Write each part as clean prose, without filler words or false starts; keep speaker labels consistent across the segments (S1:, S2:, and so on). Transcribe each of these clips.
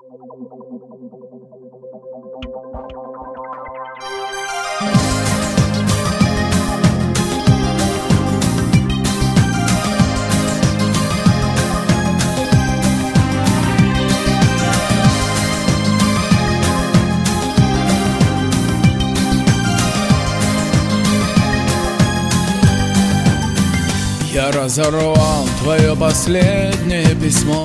S1: Я разорвал твое последнее письмо.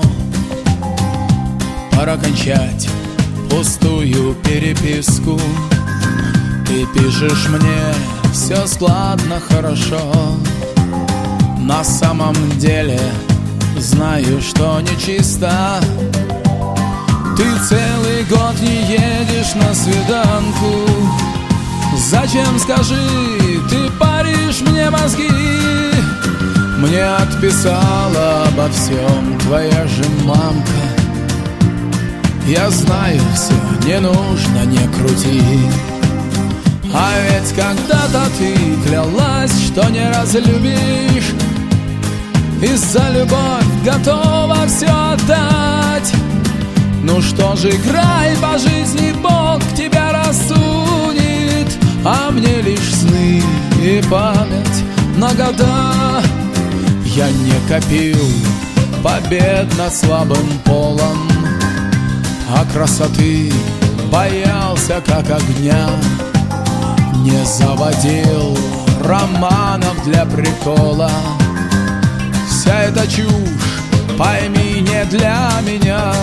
S1: Пора кончать пустую переписку. Ты пишешь мне, все складно, хорошо. На самом деле знаю, что нечисто. Ты целый год не едешь на свиданку. Зачем, скажи, ты паришь мне мозги? Мне отписала обо всем твоя же мамка. Я знаю все, не нужно, не крути. А ведь когда-то ты клялась, что не разлюбишь, и за любовь готова все отдать. Ну что же, играй по жизни, Бог тебя рассудит. А мне лишь сны и память на года. Я не копил побед над слабым полом, а красоты боялся как огня. Не заводил романов для прикола. Вся эта чушь, пойми, не для меня.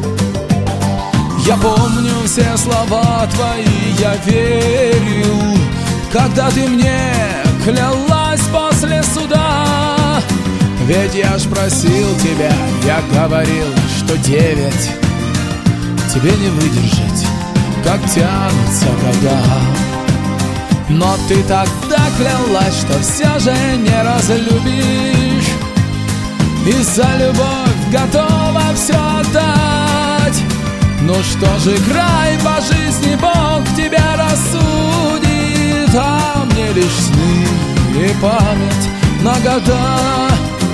S1: Я помню все слова твои, я верил, когда ты мне клялась после суда. Ведь я ж просил тебя, я говорил, что 9 тебе не выдержать, как тянутся года. Но ты тогда клялась, что все же не разлюбишь, и за любовь готова все отдать. Ну что же, играй по жизни, Бог тебя рассудит. А мне лишь сны и память на года.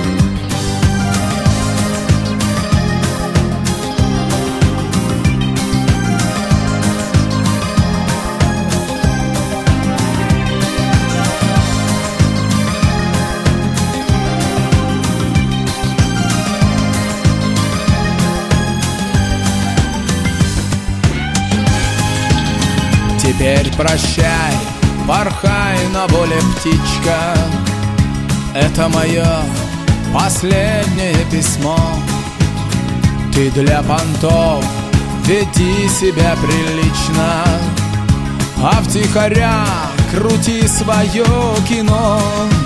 S1: Теперь прощай, порхай на воле, птичка. Это мое последнее письмо. Ты для понтов веди себя прилично, а втихаря крути свое кино.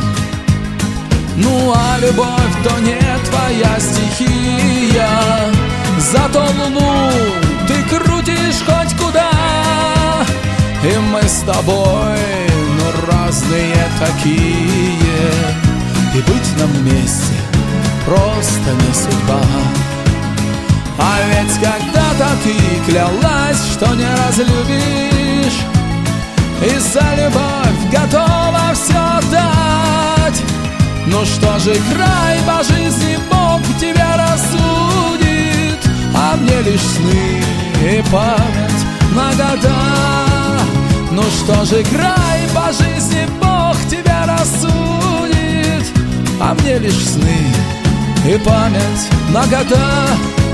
S1: Ну а любовь то не твоя стихия, зато луну ты крутишь хоть куда. И мы с тобой, ну, разные такие, и быть нам вместе просто не судьба. А ведь когда-то ты клялась, что не разлюбишь, и за любовь готова все отдать. Ну что же, играй по жизни, Бог тебя рассудит. А мне лишь сны и память на года. Ну что же, играй по жизни, Бог тебя рассудит. А мне лишь сны и память на года.